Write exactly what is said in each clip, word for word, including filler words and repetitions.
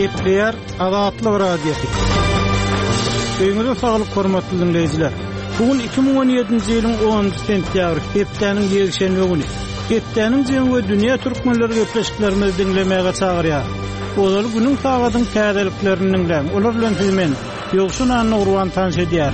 Gepleyer Azatlyk radiosu. Öňüňizde saglyk hormatly dinleýijiler. Bugün iki bin on ýedinji ýylyň onunçy sentýabr, hepdeniň ýekşenbe güni. Hepdeniň jemgy dünýä türkmenleri gepleşiklerimizi dinlemäge çagyrýar. Olar günüň sagatyň täzeliklerini dinläň. Olar bilen hemen ýokşun anny urwan tanış edýär.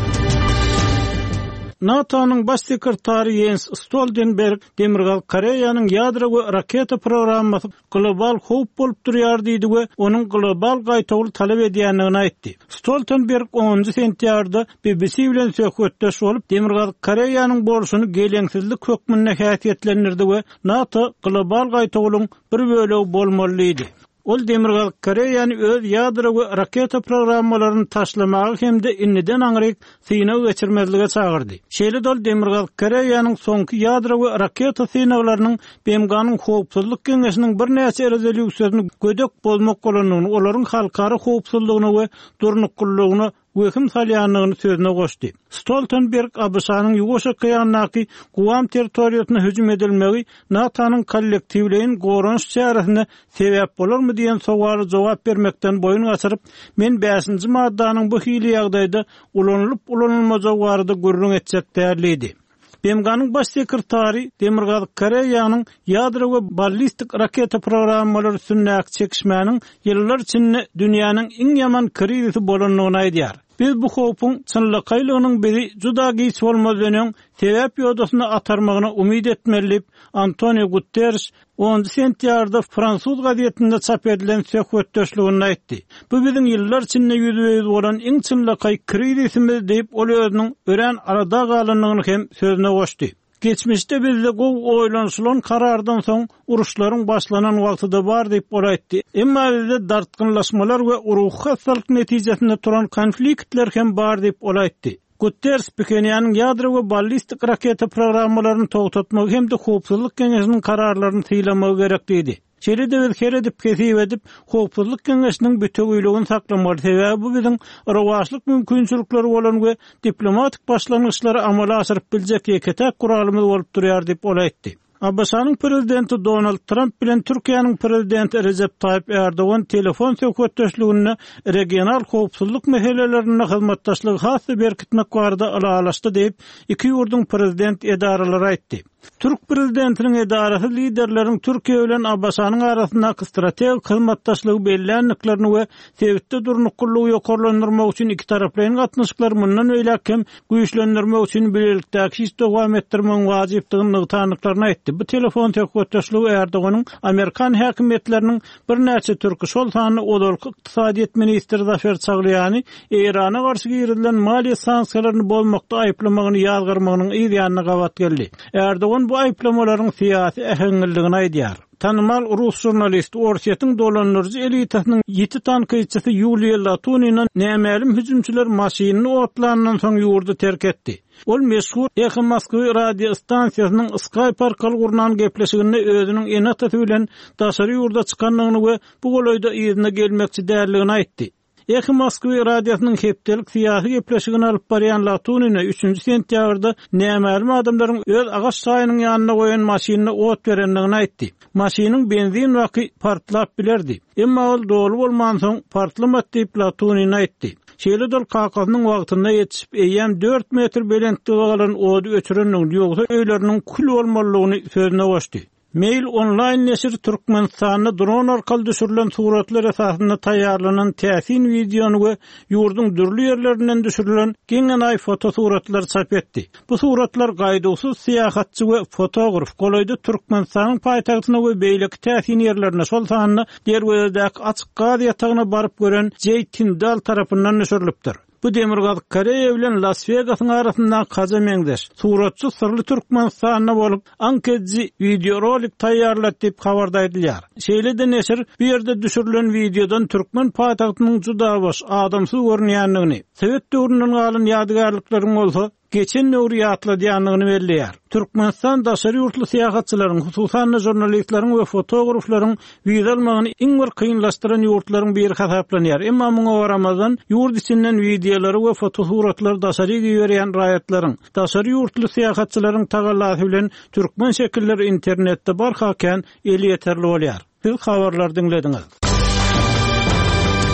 NATO'nun baş sekretary Jens Stoltenberg Demirgal Koreýanyň ýadro we raketa programmasy global howp bolup durýar diýdi we onuň global gaýtagy talap edýändigini aýtdy. Stoltenberg onunçy sentýabrda B B C bilen söhbetdeş bolup Demirgal Koreýanyň bolşuny geleňsizlik hökmüne häsiýetlendirdi we NATO global gaýtagynyň bir bölegi bolmaly idi. Ol Demirgal Koreýany öz ýadro we raketa programmalaryny taşlamagy hemde inniden aňryk synaw geçirmezlige çagyrdy. Şeýle dol Demirgal Koreýanyň soňky ýadro we raketa synawlarynyň B M G'nyň howpsuzlyk keňeşiniň bir näçe rezolýusiýasyny gödek bolmak bolanyny, olaryň halkara howpsuzlygyny we durnuklygyny wehim salýanlygyny sözüne goşdy. Stoltenberg A B S-nyň ýugoşa kıyanaky Guam territoriýasyna hüjüm edilmegi NATO'nun kollektiwliğin gorunç çäresine sebäp bolarmy diýen sowaly jogap bermekden boyun gaçyryp, men beşinji maddanyň bu hili ýagdaýda ulanlyp ulanylmajak barada gürrüň etjek därlidi. B M G'nyň baş sekretary Demirgal Koreýanyň ýadro we ballistik raketa programmalary üstünde çekişmäniň ýyllar içinde dünýäniň iň ýaman krizisi bolanyny aýdýar. Biz bu howpyň çynlykylygynyň biri juda giç bolmadynyň sebäp ýodasyna atarmagyna umyt etmelip, Antonio Guterres onunçy sentýarda Fransuz gazetinde çap edilen söhbetdeşligini aýtdy. Bu biziň ýyllar içinde ýüzüňiz bolan iň çynlyky krizisimiz diýip ol özüniň ören arada galanlygyny hem sözüne goşdy. Geçmişde bizde gow oýlanşylan karardan soň uruşlaryň başlanan wagtyda bar diýip boraýtdy. Emma bizde dartgynlaşmalar we uruh hastalyk netijesinde turan konfliktler hem bar diýip boraýtdy. Guterres Pekiniýanyň ýadro we ballistik raketa programmalaryny togtatmagy hem de howpsuzlyk keňeşiniň kararlaryny tyylamagy gerek diýdi. Şeýle-de biz her edip kesip edip howpsuzlyk keňeşiniň bütegüýligini saklamaly sebäbi bu biziň rawaçlyk mümkinçilikleri bolan we diplomatik başlangyçlary amala aşyryp biljek ýeketek kuralymyz bolup durýar diýip olaýtdy. A B S-nyň prezidenti Donald Trump bilen Türkiýanyň prezidenti Recep Tayyip Erdoğan telefon söhbetdeşliginde regional howpsuzlyk meselelerini hyzmatdaşlygy hasy berkitmek barada alalaşdy diýip iki ýurduň prezident edaralary aýtdy. Türk prezidentiniň edarasy liderleriň Türkiýe bilen A B S-nyň arasyndaky strategik hyzmatdaşlygy belläniklerini we sebitde durnuklygy ýokarlandyrmak üçin iki taraplaryň gatnaşyklary mundan öýläkem güýçlendirmek üçin birlikdäki iş dowam etdirmek wajypdygyny tanyklaryny aýtdy. Bu telefon söhbetdeşligi Erdoğanyň Amerikan häkimetleriniň bir näçe türki şol sany olarky ykdysadyýet ministri Zafer Çaglyany Irana garşy girilen maliýe sanksiýalaryny bolmakda aýplamagyny ýazgyrmagynyň ýa-da gabat geldi. Erdoğan bu aýplamalaryň syýasy ähengilligini aýdýar. Tanımal Rus jurnalist Orsetin dolanlarcı elitasynyň ýeti tankyçysy Yuliya Latunina nämälim hüjümçiler maşynyny otlandan soň ýurdu terk etdi. Ol meşhur Echo Moskwy radio stansiýasynyň Skype arkaly gurnan gepleşiginde özüniň enatasy bilen daşary ýurda çykanlygyny we bu golaýda ýerine gelmekçi därligini aýtdy. Echo Moskwy radiosynyň hepdelik syýasy gepleşigini alyp barýan Latunina üçünçi sentýabrda nämälim adamlaryň öz agaç çaýynyň ýanyna goýan maşynyny ot berenligini aýtdy. Maşynyň benzin waky partlap bilerdi. Emma ol dolu bolman soň partlamat diýip Latunina aýtdy. Şeýle dol kakasynyň wagtynda ýetişip eýem dört metr belentde galan ody öçüreniň ýogsa öýleriniň kül bolmalygyny sözüne goşdy. Mail online neşir Türkmenistanyna dron arkaly düşürilen suratlar esasynda taýýarlanan täsin videony we ýurdun dürli ýerlerinden düşürilen geňen foto suratlar çap etdi. Bu suratlar gaýdawsyz syýahatçy we fotograf golaýda Türkmenistanyň paýtagtyna we beýleki täsin ýerlerine şol sanyna derwedek açyk gaz ýatagyna baryp gören Jay Tyndall tarapyndan düşürilipdir. Bu Demirgal Koreýa bilen Las Vegasyň arasynda kaza meňdeş. Suratçy sırly Türkmenistanyna bolup anketji video rolik taýýarlady diýip habarda edilýär. Şeýle-de neşir bir ýerde düşürilen videodan Türkmen paýtagtynyň juda boş, adamsyz görünýändigini, Sowet döwründen galan ýadygärlyklaryň bolsa geçen nöwri ýatladyanyny belleýär. Türkmenistan daşary ýurtly syýahatçylaryň, hususan jurnalistleriň we fotograflaryň wiza almagyny iň bir kynlaşdyran ýurtlaryň biri hasaplanýar. Emma muňa baramazdan ýurt içinden videolary we fotosuratlar daşary ýörýän raýatlaryň, daşary ýurtly syýahatçylaryň tagallasy bilen türkmen şekilleri internetde barhaken eli ýeterli bolýar. Bir habarlar dinlediňiz.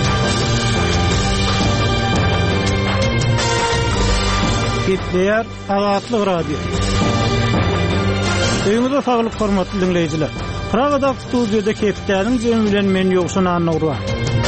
Gepleýär Azatlyk radio. Öýüňizde saglyk hormatly dinleýijiler. Pragada studiýada Kepdäniň jemi bilen men ýokşan anagurwa.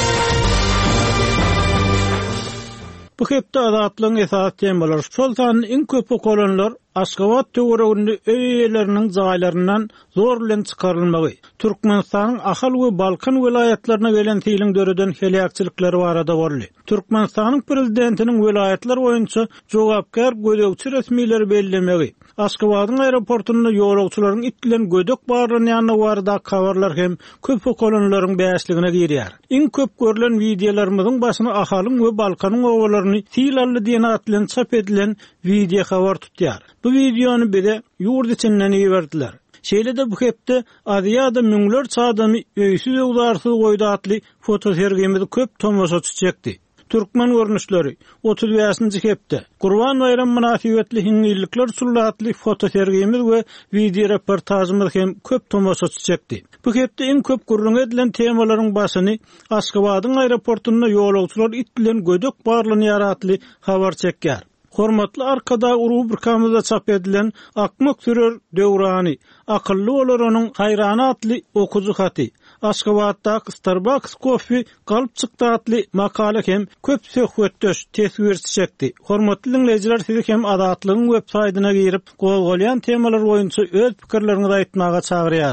Bu hepde Azatlygyň esas temaları şoltanyň iň köp okulanlar Aşgabat töwereginde öýeleriniň jaýlaryndan zor bilen çykarylmagy. Türkmenistanyň Ahal we Balkan vilayatlaryna gelen tiýilen döreden helýakçylykları barada boldy. Türkmenistanyň prezidentiniň vilayatlar boýunça jogapkar gödekçi resmileri bellemegi. Aşgabatyň aeroportuna ýolagçylaryň itlen gödek barlanyanyna barada habarlar hem köp okulanlaryň bäşligine girýär. Iň köp görülen videolarymyzyň başyna Ahalyň we Balkanyň owalaryny tiýlally diýen atlan çap edilen video habar tutýar. Bu videonu bile yurt içinden iýerdiler. Şeýle-de bu hepde adyada müňler çadamy öýsüz uzarsy goýda atly foto sergimizi köp tomoşaçy çekdi. Türkmen görnüşleri otuz beşinji hepde Gurban bayram münasibetli hiňlilikler surlatly foto sergimiz we video reportajymyz hem köp tomoşaçy çekdi. Bu hepde iň köp gurrun edilen temalaryň başyny Aşgabatyň aeroportuna ýolagçylar itlen gödek barlanýar atly habar çekýär. Hormatly arkada rubrikamyzda çap edilen Akmak sürür döwrany, akylly olararyň hayrany atly okuzy haty, Aşgabatda Starbucks kofi galyp çykdy atly makala hem köp söhbetdeş tesvirçi çekdi. Hormatly dinleýijiler, sizi hem Azatlygyň web saýtyna girip gowgolyan temalar boýunça öz pikirleriňizi aýtmaga çagyrýar.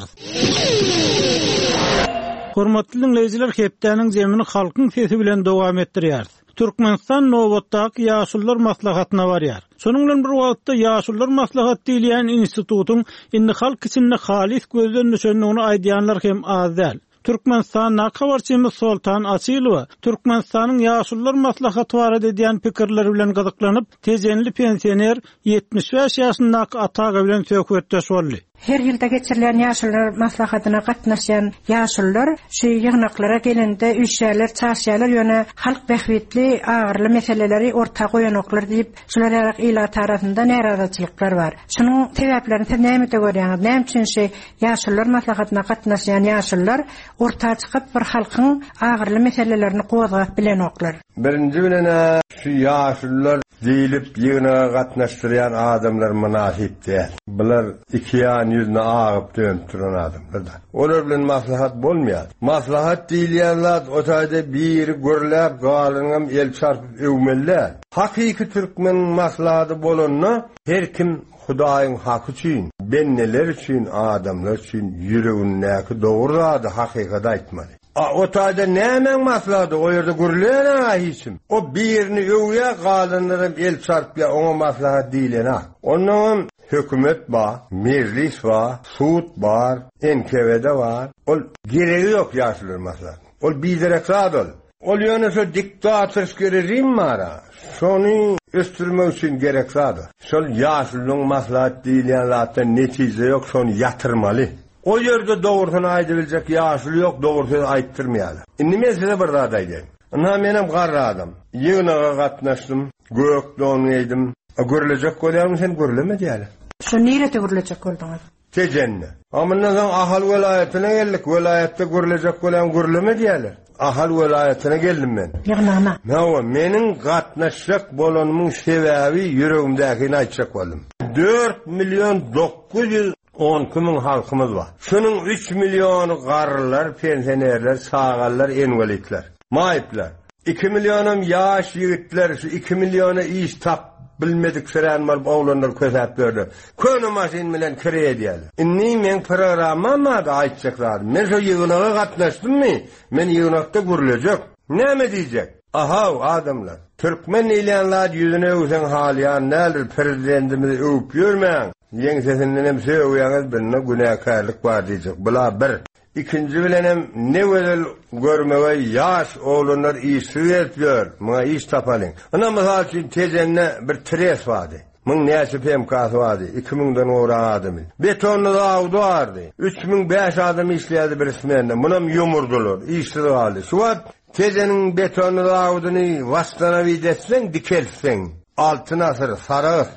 Hormatly dinleýijiler, Kepdäniň jemini halkyň sesi bilen dowam etdirýär. Türkmenistan Nowatdaky ýaşullar maslahatyna barýar. Şonuň bilen bir wagtda ýaşullar maslahaty diýen institutyň indi halk içinde halis gözden düşendigini aýdýanlar hem az däl. Türkmenistan nakabarçymyz Soltan Asylowa Türkmenistanyň ýaşullar maslahaty barada diýen pikirleri bilen gyzyklanyp, tejenli pensioner yetmiş beş ýaşyndaky ataga bilen söhbetdeş boldy. Her ýylda geçirilen ýaşullar maslahatyna gatnaşan ýaşullar şu ýygnaklara gelende üçäler, çaşýalar ýöne halk bähwetli, agyrly meseleleri ortaga goýanoklar diýip, şular ýarak ila tarapynda näradatçylyklar bar. Şunuň sebäplerini siz näme görýäňiz? Näme üçin şu ýaşullar maslahatyna gatnaşan ýaşullar ortaga çykyp bir halkyň agyrly meselelerini gowzap bilenoklar? Birinji bilen şu ýaşullar diýilip ýygynaga gatnaşdyrýan adamlar münasip däl. Bular iki ýan ýüzüne agyp dönüp duran adamlar. Olar bilen maslahat bolmaýar. Maslahat diýilýänler otaýda bir görläp galyňam el çarpyp öwmelle. Hakyky türkmen maslahaty bolanyna her kim Hudaýyň haky üçin, benneler üçin, adamlar üçin ýüregindäki dogry hakykaty aýtmaly. O taýda näme maslahaty o ýerde görülen hiçim. O birini öwýä galynlarym el çarpýa oňa maslahat diýilen. Onuň hökümet bar, meclis bar, sud bar, N K W-de bar. Ol geregi ýok ýaşular maslahat. Ol bizerek zadol. Ol ýöne şu diktatorski rejim bar. Şonu östürmek üçin gerek zady. Şol ýaşulyň maslahat diýilenlerde netije ýok, şonu ýatyrmaly. O ýerde dogrusyny aýdybiljek ýaşuly ýok, dogrusyny aýtdyrmaýarlar. Indi men size bir zat aýdym. Ana menem garradym. Ýygynaga gatnaşdym, gök doňaýdym. Görülecek bolýarmy sen görüleme diýerler. Şu nerede görülecek boldyňyz? Tejenne. Amyndan Ahal welaýatyna geldik, welaýatda görülecek bolýan görüleme diýerler. Ahal welaýatyna geldim men. Ýagnama. Näme meniň gatnaşjak bolanymyň sebäbi ýüregimdäkini aýtjak boldum. dört milyon dokuz yüz on kimin halkymyz bar. Şunun üç milyonu garrylar, pensionerler, sagallar, enwelitler, maýyplar. iki milyonum ýaş ýigitler, şu iki milyona iş tap bilmedik süren var oğlanlar kösep berdi. Köni maşin bilen kireye diýerler. Inni men programma da aýtjak zat. Men şu ýygynaga gatnaşdymmy? Men ýygnakda görülecek. Näme diýjek? Aha adamlar. Türkmen ilyanlar yüzüne öwsen halyan nädir prezidentimizi öwüp ýörmäň. Ýeň sesinden hem söýýäňiz bilne günäkärlik bar diýjek. Bula bir. İkinci bilenem ne wedel görmege ýaş oğlanlar iş etýär. Maňa iş tapalyň. Ana mysal üçin tejenne bir tres bardy. Müň näçe P M K bardy. iki miňden ora adamy. Betonly dawdy bardy. üç miň beş adam işleýärdi bir ismende. Munam ýumurdular, işli bardy. Şu wagt tejeniň betonly dawdyny wastana widetsen dikelsen. Altın asır, sarı,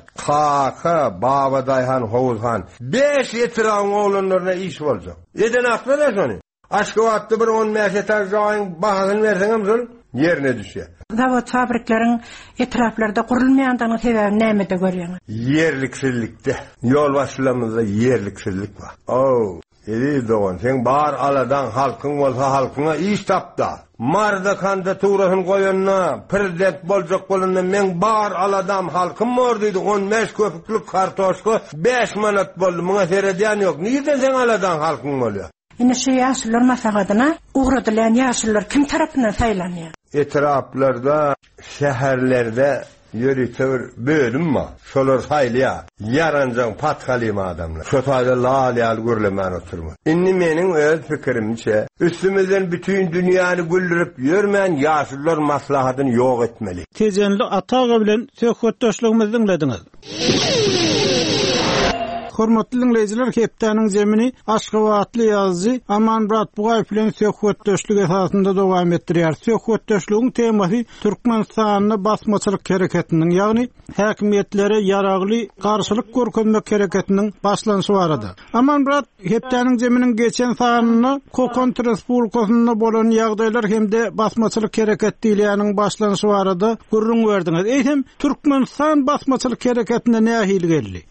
kaka, baba dayhan, hovuzhan. Beş yetiran oğlanlarına iş olacak. Eden aklı da sonu. Aşkıvatlı bir on meşetar jayın bahasını versen amzul. yerine düşe. Zavod fabriklerin etraflarda kurulmayandan sebebi näme de görýäňiz? Yerliksizlikde. Yol başlamızda yerliksizlik var. Oh, edi doğan. Sen bar aladan halkın bolsa halkına iş tapda. Marda kandidaturasyny goýanna, prezident boljak bolanda men bar aladam halkym mor diýdi. on beş köpüklük kartoşka beş manat boldy. Muňa seredýän ýok. Niýde sen aladan halkyň bolýar? Ine şu ýaşlylar maslahatyna ugradylan ýaşlylar kim tarapyndan saýlanýar? Etraflarda, şäherlerde yürütür bölüm var. Şolar saýlýar. Yaranjaň patgalyma adamlar. Şo taýda lalyal görlemän oturma. Inni meniň öz pikirimçe, üstümizden bütün dünýäni güldürip ýörmän ýaşlylar maslahatyny ýok etmeli. Tejenli ataga bilen söhbetdeşligimizi dinlediňiz. Hormatly dinleyijiler, hepdeniň jemini Aşgabatly ýazgy Amanmurat Bugaýew bilen söhbetdeşlik esasynda dowam etdirýär. Söhbetdeşligiň temasy Türkmenistanyň basmaçylyk hereketiniň, ýagny häkimetlere ýaragly garşylyk görkezmek hereketiniň başlanşy barady. Amanmurat, hepdeniň jeminiň geçen sanyny Kokon Respublikasynda bolan ýagdaýlar hemde basmaçylyk hereket diýilýäniň başlanşy barady. Gurrun berdiňiz. Eýsem Türkmenistan basmaçylyk hereketine nähili geldi?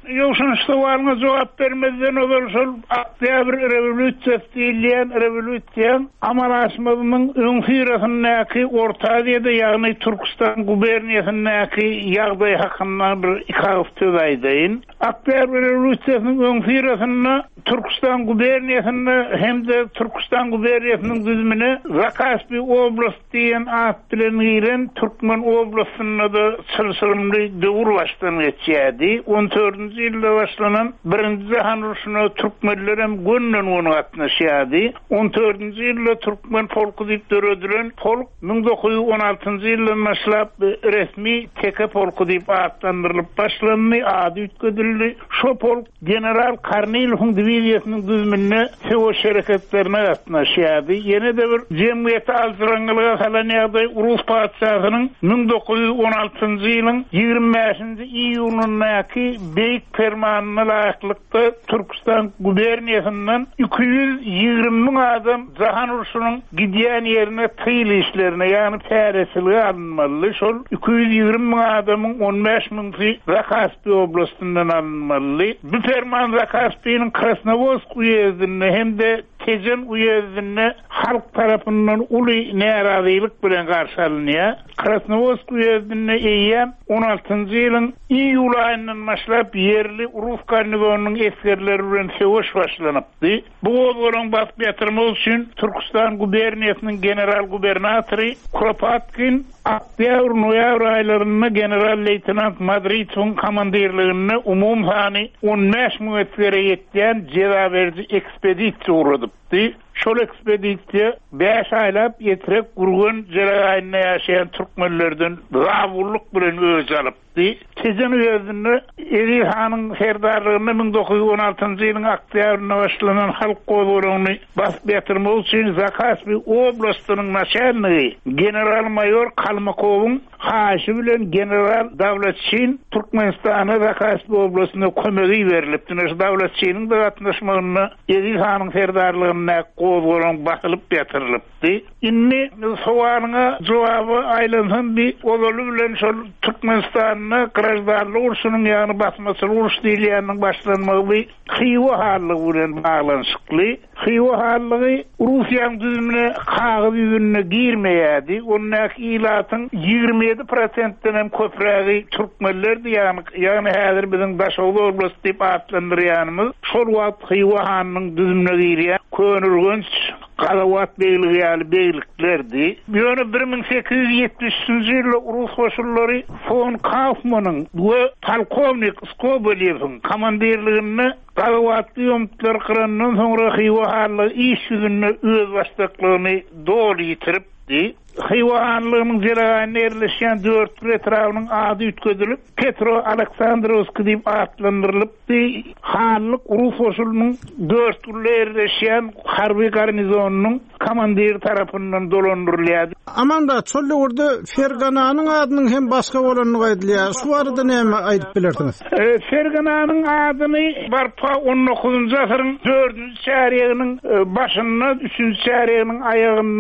Ýoksa cevap vermezden olur Oktyabr revolütsiyası diýilýän revolütsiýa Amanasmyň öňfirasyndäki Orta Aziýada ýagny Türkistan guberniýasyndäki ýagdaý hakynda bir ikaz töweýdin. Oktyabr revolütsiýasynyň öňfirasyna Türkistan guberniýasynda hemde Türkistan guberniýasynyň düzümine Zakaspi oblast diýen at bilen giren Türkmen oblastynda da sylsylymly döwür başlany geçýärdi. on dördünji ýylda başlanan birinji Jahan uruşuna Türkmenler hem gönnen onu gatnaşýardy. on dördünji ýylda Türkmen polku diýip döredilen polk bin dokuz ýüz on altynjy ýyldan başlap resmi teke polku diýip adlandyrylyp başlandy, ady ütküdildi. Şo polk general Karnilowyň diwiziýasynyň düzümine Sewo şereketlerine gatnaşýardy. Ýene de bir jemgyýete altyraňlyga halan ýagdaý Urus padşahynyň bin dokuz ýüz on altynjy ýylyň ýygrimi beşinji iýulundaky beýik fermanyna laýyklykda Türkistan guberniýasyndan iki yüz ýygrimi ming adam Jahan uruşunyň gidýän ýerine tyýl işlerine, ýagny päresiligi alınmaly. Şol iki yüz ýygrimi ming adamyň on beş mingi Zakaspi oblastyndan alınmaly. Bu ferman Zakaspiň Krasnovodsk uyezdinde hem de Tejen uyezdinde halk tarapyndan uly närazylyk bilen garşy alynýar. Krasnovodsk uyezdinde eýýän on altynjy ýylyň iýul aýyndan başlap yerli Urus garnizonunyň eskerleri bilen söwüş başlanypdy. Bu bolan bas ýatyrmak üçin Türkistan guberniýasynyň general gubernatory Kropotkin Oktyabr noýabr aýlaryna general leytenant Madriçoň komandirligine umum sany on beş ming etgere ýetýän jezaberji ekspedisiýa uradypdy. Şol ekspedisiýa beş aýlap ýetirek gurgun jeraýyna ýaşaýan türkmenlerden rawurlyk bilen öz alypdy. Tejen uyezdinde Eri hanyň herdarlygyny bin dokuz ýüz on altynjy ýylyň oktýabrynda başlanan halk gowuragyny basp ýatyrmak üçin Zakaspi oblastynyň naçalnigy general mayor Kalmakowyň haýşy bilen general Dawlatçyn Türkmenistana Zakaspi oblastyna kömegi berilipdi. Dawlatçynyň da gatnaşmagyna Eri hanyň herdarlygyna gowuragyň basylyp ýatyrylypdy. Inni sowalyňa jogaby aýlansan bir olaly bilen şol Türkmenistanyň Grajdanlyk uruşunyň ýagny basmaçylyk uruş diýilýäniň başlanmagy Xiwa halygy bilen baglanşykly. Xiwa halygy Russiýanyň düzümine kagy ýüzüne girmeýärdi. Onnak ilatyň ýygrimi ýedi prosentden hem köprägi türkmenlerdi, ýagny ýagny häzir biziň Daşowly oblast diýip adlandyrýanymyz şol wagt Xiwa hanyň düzümine girýän könürgünç Galawat beýligi ýaly beýliklerdi. Ýöne bir ming sekiz ýüz ýetmişinji ýylda Urus goşunlary von Kaufmanyň we polkovnik Skobelyewiň komandirligine Galawatly ýomtlar kırandan soňra Xiwa halygy iş ýüzüne öz başlyklygyny dol ýitiripdi. Xiwa hanlygynyň jeraýyna ýerleşýän dört etrawynyň ady ütküdilip Petro Aleksandrovski diýip adlandyrylypdy. Hanlyk Urus goşunynyň dört ýylda ýerleşýän harby garnizonunyň komandir tarapyndan dolandyrylýardy. Amanda çolle orada Fergananyň adynyň hem başga bolanyny aýdylýar. Şu arada näme aýdyp bilersiňiz? E, Fergananyň adyny barpa on dokuzunjy asyryň dördünji çäreginiň başynda, üçünji çäreginiň aýagyna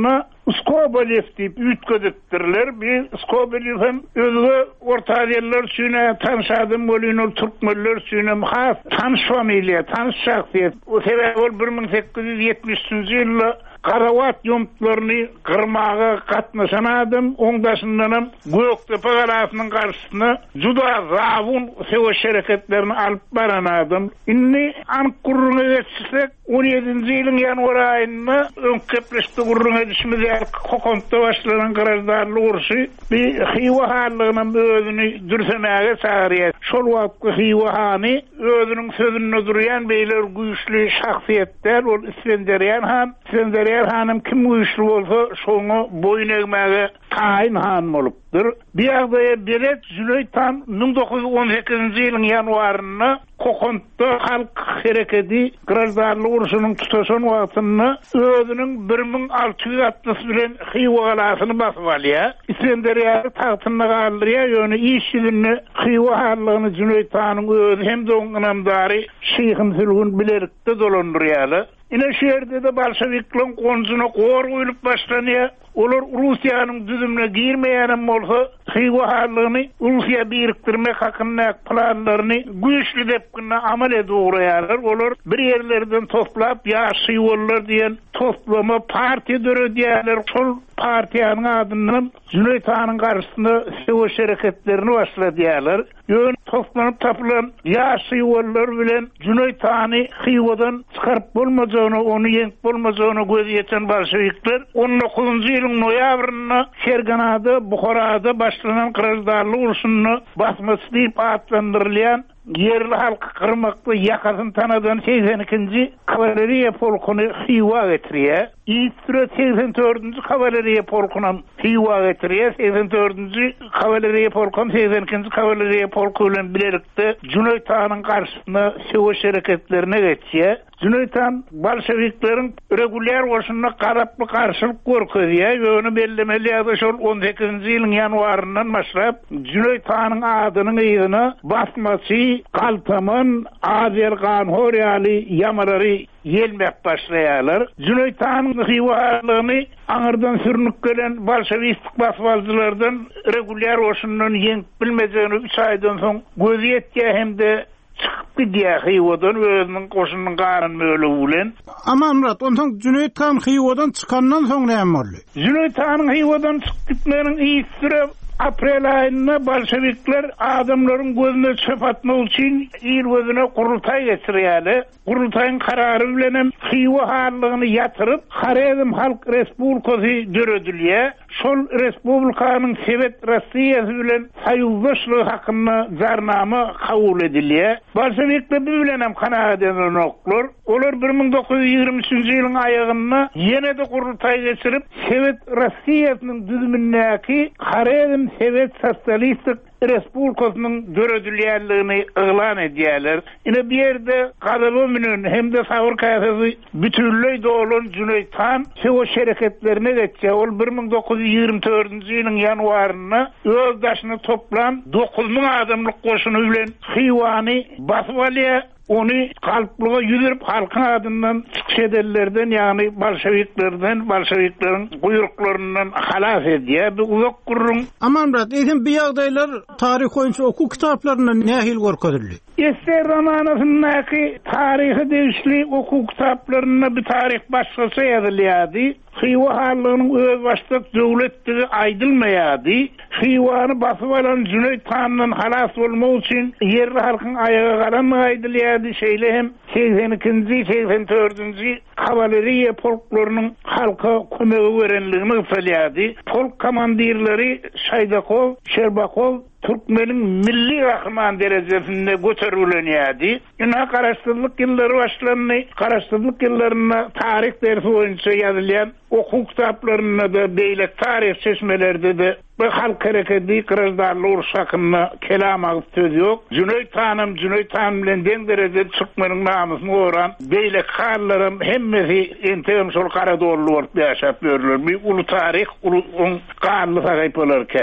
Skobelev diýip ütgedipdirler. Bir Skobelev hem özü orta yerler süne tanşadym bolýan türkmenler süne has tanış familiýa, tanış şahsiýet. O sebäp ol bir ming sekiz ýüz ýetmişinji ýylda Karawat ýomtlaryny gyrmaga gatnaşan adam oňdaşyndanam Göktepe galasynyň garşysyna juda zawun sewe şereketlerini alyp baran adam. Inni Ankuruna geçsek on ýedinji ýylyň ýanwar aýynda öňkepleşdi gurruna düşmedi hokomda başlanan garajdarly urşy bir Xiwa hanlygynyň özüni dürsemäge çagyrýar. Şol wagtda Xiwa hany özüniň sözünde durýan beýler güýçli şahsiýetler ol İskenderýan han Ýer hanım kim güýçli bolsa şoňa boyun egmäge taýin han bolupdyr. Bir ýagdaýa biret Züleyt han ming dokuz ýüz on sekizinji ýylyň ýanwaryna Kokondda halk hereketi garajdarly urşunyň tutaşan wagtyny özüniň bir ming alty ýüz altymyş bilen Xiwa galasyny basyp alýar. İskenderýa tagtyna galdyrýar, ýöne işçiligini Xiwa hanlygyny Züleyt hanyň özü hem de onuň namdary Şeýhim Sülgün bilerikde dolandyrýarlar. Ine şehirde de Bolşeviklerin konjuna gor goýulyp başlanýar. Olar Russiýanyň düzümine girmeýänem bolsa, Xiwa hanlygyny Russiýa birikdirmek hakynda planlaryny güýçli dep gynna amal edýärler. Olar bir ýerlerden toplap ýaşy ýollar diýen toplama partiýa döredýärler. Şol partiýanyň adyny Züleyt hanyň garşysyna sewe şereketlerini başladýarlar. Ýön toplanyp tapylan ýaşy ýollar bilen Züleyt hany Xiwadan çykaryp bolmajagyny, ony ýeňip bolmajagyny gözýeten bolşevikler on dokuzunji ýylyň noýabryna Ferganada, Buharada başlanan garajdarly urşuny basmasy diýip atlandyrylýan yerli halk kırmaklı yakasın tanadan seksen ikinji kavaleriya polkunu Xiwa getirýär. İstre seksen dördünji kavaleriya polkuna Xiwa getirýär. seksen dördünji kavaleriya polkun seksen ikinji kavaleriya polku bilen birlikde Züleyt hanyň garşysyna sewe şereketlerine geçýär. Züleyt han bolşeviklerin regulär urşunyna garaply garşylyk görkezýär. Ýöne bellemeli ýa-da şol on sekizinji ýylyň ýanwaryndan başlap Züleyt hanyň adynyň ýygyna basmasy Kaltamın Azergan Horyaly yamarary gelmek başlaýarlar. Züleyt hanyň Xiwa hanlygyny aňyrdan sürnüp gelen bolşewistik basbalçylardan regulär urşunyň ýeňip bilmejegini üç aýdan soň gözýetýär hemde çıkıp gidiyor Xiwadan özünün koşunun qarın möyle ulen. Ama Murat, ondan Züleyt han Xiwadan çıkandan soň näme boldy? Züleyt hanyň Xiwadan çıkyp gitmeginiň iyi süre aprel aýynda bolşevikler adamlaryň gözüne çöp atmak üçin il gözüne kurultay geçirýärler. Kurultaýyň karary bilen Xiwa hanlygyny ýatyryp, Xarezm Halk Respublikasy döredilýär. Şol respublikanyň Sowet Russiýasy bilen saýyzlaşlygy hakynda jarnama kabul edilýär. Bolşevikler bilen hem kanaat edilýär. Olar bir ming dokuz ýüz ýigirme üçinji ýylyň aýagynda ýene de kurultay geçirip, Sowet Russiýasynyň düzümindäki Xarezm Sowet Sosialistik Respublikasynyň döredilýärligini elan edýärler. Ine bir ýerde gadaby bilen hem de sawur kasasy bütünlüği dolan Züleyt han sewe şereketlerine geçýär. Ol bir ming dokuz ýüz ýigirme dördünji ýylyň ýanwaryna özdaşyny toplan dokuz ming adamlyk goşuny bilen Xiwany basyp alýar. Onu kalplığa yüzürüp halkın adından çıkış edenlerden, yani bolşeviklerden, bolşeviklerin buyruklarından halas ediyor. Bir uzak kurun. Aman Murat, edim bir ýagdaýlar tarih boýunça oku kitaplarına nähil görkezildi? Ester romanasındaki tarihi değişli oku kitaplarına bir tarih başkası yazılýardy. Xiwa hanlygynyň öz başlyk döwletdigi aýdylmaýardy. Xiwany basyp alan Züleyt hanyň halas bolmak üçin yerli halkyň aýaga garamay aýdylýardy. Şeýle hem seksen ikinji seksen dördünji kavaleriya polklarynyň halka kömegi berenligini ýaşalýardy. Polk komandirleri Şaýdakow, Şerbakow Türkmeniň milli rahman derejesinde götürülenýärdi. Ina garaşdyrlyk ýyllary başlandy. Garaşdyrlyk ýyllaryna tarih dersi boýunça ýazylýan oku kitaplarına da beýle tarih çeşmelerde de bu halk hareketi garajdarly uruş hakynda kelam agyp söz ýok. Züleyt hanym Züleyt han bilen deň derejede Türkmeniň namusyny goran beýle harlarym hemmesi entegim şol Karadorly bolup ýaşap ýörler. Bir ulu tarih, ulu garly sahyp bolarken.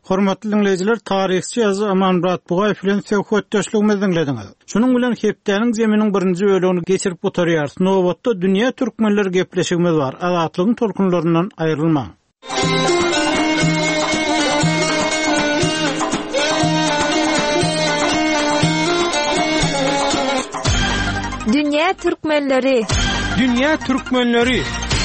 Hormatly dinleyijiler, tarihçi ýazgy Amanmurat Bugaýew bilen söhbetdeşligimizi dinlediňiz. Şunuň bilen hepdeniň zeminiň birinji bölügini geçirip oturýarys. Nowatda dünýä türkmenleri gepleşigimiz bar. Azatlygyň tolkunlaryndan aýrylmaň. Dünya Türkmenleri. Dünya Türkmenleri.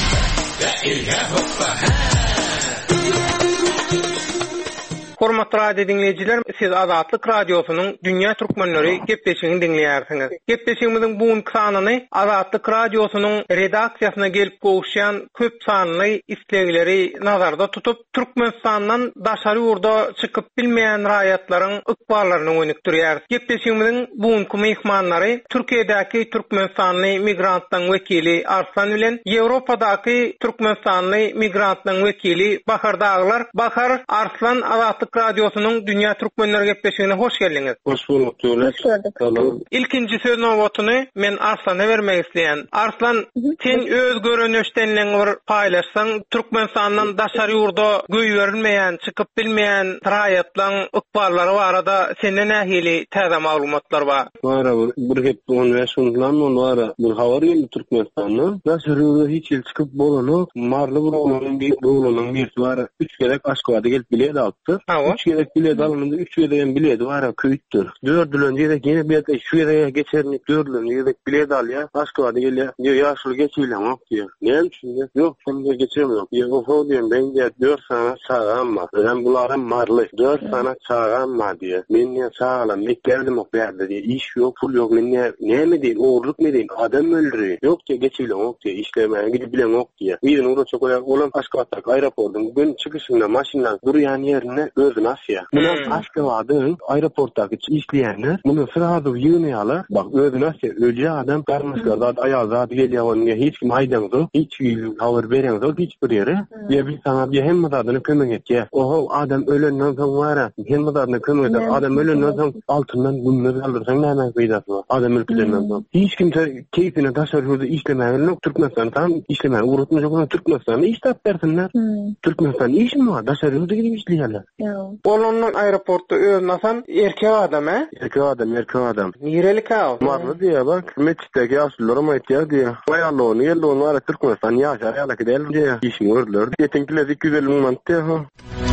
Hormatly radio dinleyijiler, siz Azatlyk radiosynyň Dünya Türkmenleri gepleşigini dinleýärsiňiz. Gepleşigimiziň bugunky sanyny Azatlyk radiosynyň redaksiýasyna gelip gowuşýan köp sanly islegleri nazarda tutup, Türkmenistandan daşary ýurda çykyp bilmeýän raýatlaryň ykballaryny öňükdirýär. Gepleşigimiziň bugunky mehmanlary Türkiýedäki Türkmenistanly migrantlaryň wekili Arslan bilen Ýewropadaky Türkmenistanly migrantlaryň wekili Bahar Daglar. Bahar, Arslan, Azatlyk radiosynyň Dünya Türkmenleri gepleşigine hoş geldiňiz. Hoş bulduk. Hoş gördük. İlkinji söz nowatyny men Arslana bermek isleýän. Arslan, sen öz görünüşdenliňi bir paýlaşsaň, Türkmenistandan daşary ýurda göý berilmeýän, çykyp bilmeýän raýatlaryň ykballary barada senden nähili täze maglumatlar bar? Bara bir hep on beş ýyldan onlara bir habar geldi Türkmenistandan. Daşary ýurda hiç ýyl çykyp bolany, marly bir oğlanyň bir oğlanyň birisi bar. Üç gerek Aşgabatda gelip bilet aldy. Üç gerek bilet alındı, üç gerek bilet var, köýtdir. Dördülen gerek yine bilet şu yere geçerini dördülen gerek bilet al ya. Aşgabatda gelýär. Ýa ýaşly geçilen ok diýär. Näme üçin? Ýok, şunda geçirmem. Ýa o diýen ben de dört sana çağam bar. Ben bularym marly. dört sana çağam bar diýär. Men ýa çağalam, mekderdim ok berdi diýär. İş ýok, pul ýok. Men näme diýin? Oğurluk ne diýin? Adam öldürýär. Ýok diýär, geçilen ok diýär. İşlemäge gidip bilen ok diýär. Ýene ora çokolar olan Aşgabatdaky aeroportdan gün çykyşynda maşynlar durýan ýerine özüni asýar. Muny Aşgabatyň aeroportdaky işleýänler muny sıradyp ýygnýarlar. Bak özüni asýar. Ölje adam garmyşlarda aýal zat gelýär, hiç kim aýdandy, hiç habar bereňdi, hiç bir ýere. Ýa bir sana bir hemme zadyny kömek etýär. Oho adam ölenden soň wara, hemme zadyny kömek etýär. Adam ölenden soň altyndan günler aldyrsaň näme peýdasy bar? Adam ölkünden soň. Hiç kimse keyfine daşary ýurda işlemäge, Türkmenistan tam işlemäge urutmajak, Türkmenistan iş tap bersinler. Türkmenistan iş mi var? Daşary ýurda gidip işleýärler. Bolondan aeroportda özüň asan erkek adam, he? Erkek adam, erkek adam. Nirelik ha? Marly diýär bak, meçitdäki ýaşlylaram aýtýar diýär. Aýalyny ýerlerini ara Türkmenistan ýaşar, ýa-da gidelim diýär. İşini gördiler. Ýetenkiler iki yüz elli miň manat diýär.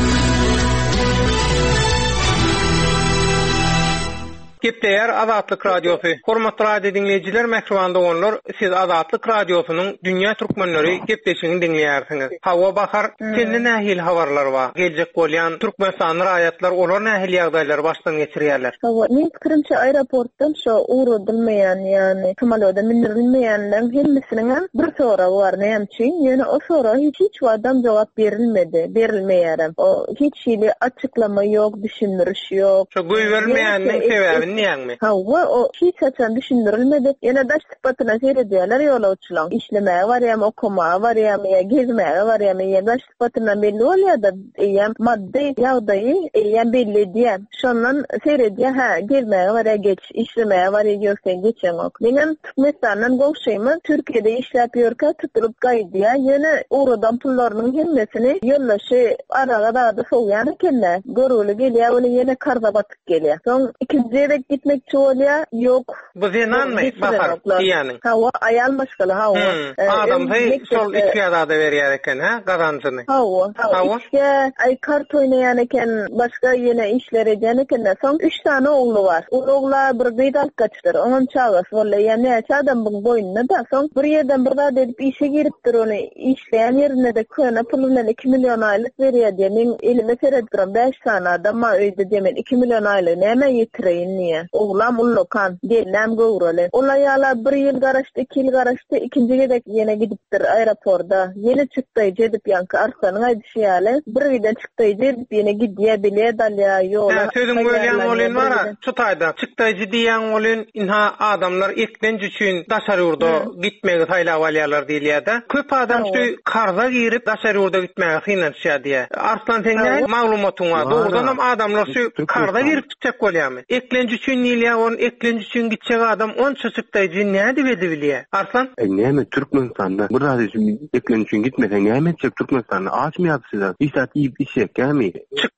Gepleýär Azatlyk radiosy. Hormatly radio dinleyijiler, mehribanda bolýar. Siz Azatlyk radiosynyň Dünya Türkmenleri gepleşigini dinleýärsiňiz. Hawa Bahar, sende nähili habarlar bar? Geljek bolýan Türkmenistan raýatlar olar nähili ýagdaýlar başdan geçirýärler? Hawa, men pikirimçe aeroportdan şo uğradylmaýan, ýani samolyotda mindirilmeýänlerin hemmesiniň bir soragy bar. Näme üçin? Ýöne o soraga hiç hiç adam jogap berilmedi, berilmeýär. O hiç şeýle açyklama ýok, düşündiriş ýok. Şo göý berilmeýändiň sebebi näme? Hawa, o hiç açan düşündirilmedi. Ýene daş sypatyna seredýärler ýolawçylar. İşlemäge barýam, okumaga barýam, ýa gezmäge barýam, ýa daş sypatyna belli bolýar-da, ýa maddi ýagdaýy, ýa belli diýär. Şondan seredýär, ha, gezmäge barýar, geç, işlemäge barýar, ýoksa geçen ok. Meňem Türkmenistandan gowşaýmy, Türkiýede işläp ýörkä tutulyp gaýdýar. Ýene oradan pullarynyň hemmesini ýollaşy araga da soýan ekenler. Görüli gelýär, ol ýene karda batyp gelýär. Soň ikinji gitmekçi bolýar, ýok. Bu zenanmy? Bahar, ýani. Hawa aýal başgaly, hawa. Adam hey sol ikiýada da berýär eken, ha, gazançyny. Hawa, hawa. Işe ay kart oýnaýan eken, başga ýene işler edýän eken, soň üç tane ogly bar. Oglar bir gıýdal kaçdyr. Onuň çagas bolýar, ýani adam bu boýunda da, soň bir ýerden bir da edip işe giripdir, ony işleýän ýerine de köne pulyny iki milyon aýlyk berýär diýen. Men elime seredip beş tane adam öýde demen iki milyon aýlyk näme ýetireýin diye. Oglam ullokan, gelem gowrale. Olaýala bir ýyl garaşdy, iki ýyl garaşdy, ikinji gedek ýene gidipdir aeroportda. Ýene çykdy, jedip ýanky Arsanyň aýdyşýaly. Bir ýerden çykdy, jedip ýene gidýär, bilýär dalýa ýola. Sözüň bölýän bolýan bara, çutaýda çykdy diýen bolýan, inha adamlar eklenji üçin daşary ýurda gitmegi taýlap alýarlar diýilýär-de. Köp adam şu karza girip daşary ýurda gitmegi hynanşýar diýär. Arslan teňne maglumatyň bar. Doğrudan adamlar şu karza girip çykjak bolýarmy? Eklenji üçin niýe on eklenji üçin gitjek adam on çykdyjy näde bilýär? Arslan? Näme Türkmenistanda bir razy eklenji üçin gitmesen näme etjek Türkmenistanda açmaýapsyz. İsat ýyp içek, kämi?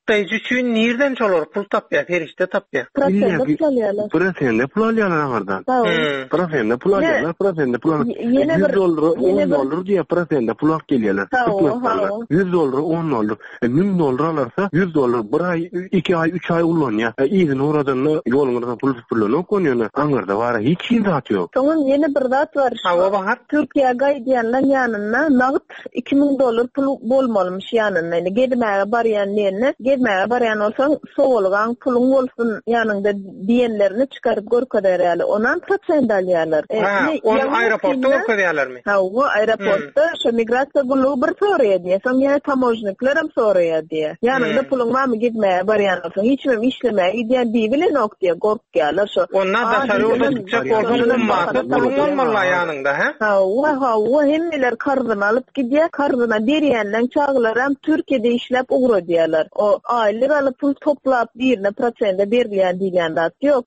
gutlayıcı üçün nereden çalar pul tapya, ferişte tapya? Prosende pul alıyorlar. Prosende pul alıyorlar amardan. Prosende pul alıyorlar, prosende pul alıyorlar. yüz dolar, on dolar diye prosende pul alıp geliyorlar. yüz dolar, on dolar. bin dolar alırsa yüz dolar bir ay, iki ay, üç ay ullanıyor. İyidin oradan yolundan pul pulunu konuyor. Angarda var hiç şey zat yok. Sonun yeni bir zat var. Hava bahar. Türkiye gaydiyanlar yanına nağıt iki bin dolar pul bolmalmış yanına. Yani gitmeye barayan yerine, gitmeye barayan olsan soğulgan pulun olsun yanında diyenlerini çıkarıp görkederler. Ondan prosent alıyorlar. Ha, onu aeroportta görkederler mi? Ha, o aeroportta şu migrasiya gulu bir soruyor diye. Son yani tamojniklerim soruyor diye. Yanında pulun var mı gitmeye barayan olsan hiç mi işlemeye gidiyen değil bile nok diye korkuyorlar. Onlar da sarı orada çıkacak olduğunu umması pulun olmalı yanında. Ha, o ha, o hemmeler kardan alıp gidiyor. Kardına beriyenlen çağılarım Türkiye'de işlep uğru diyorlar. O aylık alıp pul toplap birine prosende berliyen diyen de yok.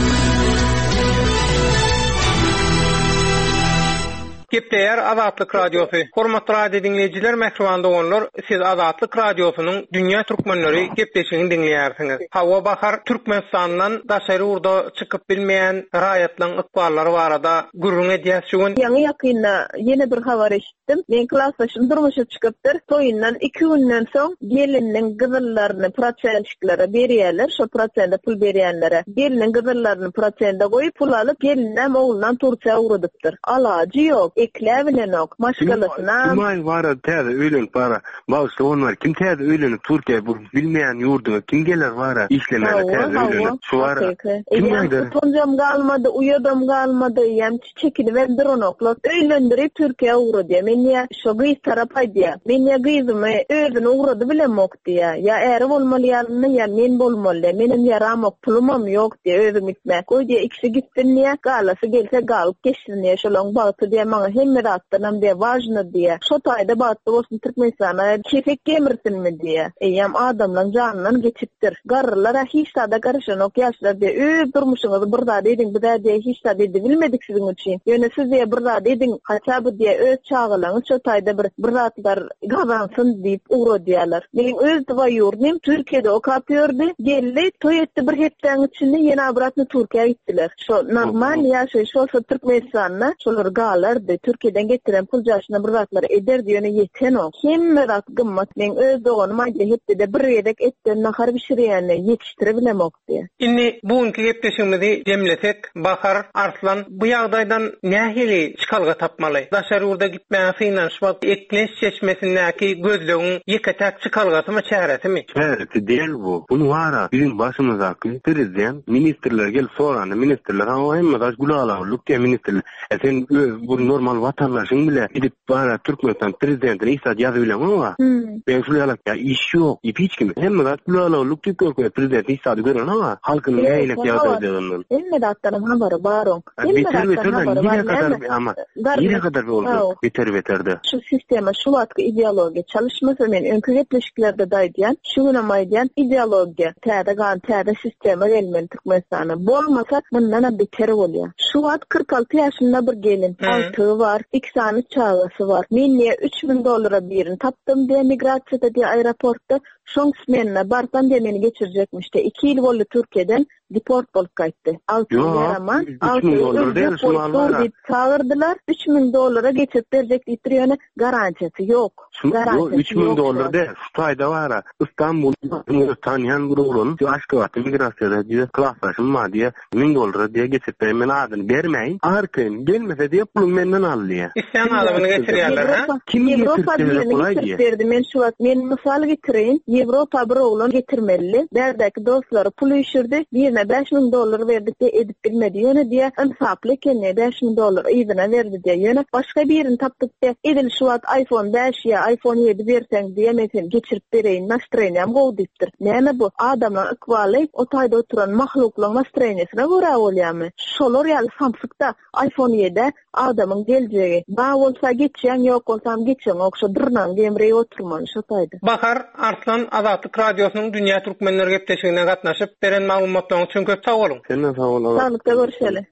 Gepleyer Azatlyk Radiosu. Hormatly radio dinleyijiler, mehriban dogonlar, siz Azatlyk Radiosunyň Dünýä Türkmenleri gepleşigini dinleýärsiňiz. Hawa bahar Türkmenistandan daşary urda çykyp bilmeýän raýatlaryň ykballary barada gurrun edýäsýän. Ýa-ni ýakynda ýene bir habar eşitdim. Men klassdaşym durmuşa çykypdyr. Toýundan iki günden soň geliniň gyzyllaryny prosentlere berýärler. Şo prosende pul berýänlere geliniň gyzyllaryny prosende goýup pul alyp gelinäm oğuldan Turkiýa urudypdyr. Alajy ýok. Ekläbine nok, maşgalasına. Kimay var täze öýlen para. Bagşy onlar kim täze öýlen Türkiýe bu bilmeýän ýurduga kim geler var işlemeli täze öýlen. Şu var. Kimdir? Tonjam galmady, uýadam galmady, ýam çekilip wendir onoklar. Öýlendirip Türkiýe urudy. Men ýa şo gyz tarap aýdýar. Men ýa gyzymy özüni urudy bilemok diýär. Ýa äri bolmaly ýalyny ýa men bolmaly. Menim ýaramok pulumam ýok diýär özüm gitmek. Goýdy ikisi gitdim ýa galasy gelse galyp geçsin ýa şolaň bagty diýär. Hemme rattanam diye vajna diye. Şo taýda batdy bolsun Türkmenistana kefek gemirsinmi diye. Eýem adamlaryň janynyň geçipdir. Garrylara hiç tada garşanok ýaşlar diye. Öýüp durmuşyňyz birda diýdiň, bir diye hiç tada diýdi bilmedik siziň üçin. Ýöne siz diye birda diýdiň, haça bu diye öz çağılaňyz şo taýda bir bir ratlar gazansyn diýip uro diýerler. Meniň öz dıwa ýurdum Türkiýede okap ýördi. Geldi toý etdi bir hepden içinde ýene abratny Türkiýe gitdiler. Şo normal ýaşaý şo Türkmenistana şolar galar Türkiye'den getiren pul jaşyna bir ratlar eder diýene ýeten o. Kim rat gymmat men öz dogonum aýdy hepde de bir ýerek etden nahar bişirýänle ýetişdirip bilemok diýär. Indi bugunky gepleşigimizi demlesek, Bahar Arslan bu ýagdaýdan nähili çykalga tapmaly? Daşary urda gitmäň finansman ekleş çeşmesindäki gözlegiň ýeketäk çykalgasymy çäresimi? Çäresi diýil bu. Bunu wara bizim başymyzdaky prezident, ministrler gel sorandy, ministrler hawa hemme gaş gulalalyk diýen ministrler. Sen bu normal vatandaşyň bile gidip bara Türkmenistan prezidentine istat ýazyp bilemok. Ben şuly alak ya iş ýok, hiç kim. Hemme gaş gulalalyk diýip prezident istat gören ama halkyny eýlek ýazyp Emme datlarym habary baron. Emme datlarym habary bar. Ama ýere kadar boldu. Beter beterde. Şu sistema, şu wagtky ideologiýa çalışmasy men öňkü gepleşiklerde daýdýan, şu güne maýdýan ideologiýa, täze gan täze sistema gelmeli Türkmenistana. Bolmasa mundan beter bolýar. Şu wagt kırk altı ýaşynda bir gelin, alty var, iki tane çağlasy var. Men niye üç bin dolara birini tapdım diye migrasiýada diye aeroportda şoň smenine bardan diye meni geçirecekmiş de iki ýyl boldy Türkiýeden deport bolup gaýtdy. altı ýaraman, altı ýyl çağırdylar, üç bin dolara geçip berjek diýip garantiýasy ýok. üç bin dolar de şu taýda bara İstanbul'da tanıyan bir oğlun Aşgabatda migrasiýada diye klassdaşym var diye bin dolara diye geçip men adyny bermeýin. Arkaň gelmese diye pulum menden alýar. İstem adamyny geçirýärler ha? Kim Ýewropa birliği men şu wagt men mysal getireyim. Ýewropa bir oğlan getirmeli. Berdäki dostlary pul ýşirdi. Birine beş bin dolar berdi diye edip bilmedi. Ýöne diye insaply ekeni beş bin dolar ýyna berdi diye. Ýöne başga birini tapdyk diye. Edil şu wagt iPhone beş ýa iPhone yedi berseň diye men geçirip bereýin. Nastroýnam gowdypdyr. Näme bu? Adamlar ykwaly o taýda oturan mahluklaryň nastroýnasyna görä bolýarmy? Şolar ýaly Samsungda iPhone yedi adamyň geljegi. Ba bolsa geçýän ýok bolsam geçýän okşa dyrnan gemreýip oturman şo taýda. Bahar Arslan Azatlyk Radiosunyň Dünýä Türkmenleri gepleşigine gatnaşyp beren maglumatlaryň üçin köp sag bolun. Senden sag bolun. Sağlykda görüşeli.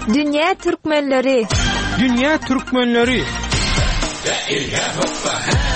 Dünya Türkmenleri. Dünya Türkmenleri.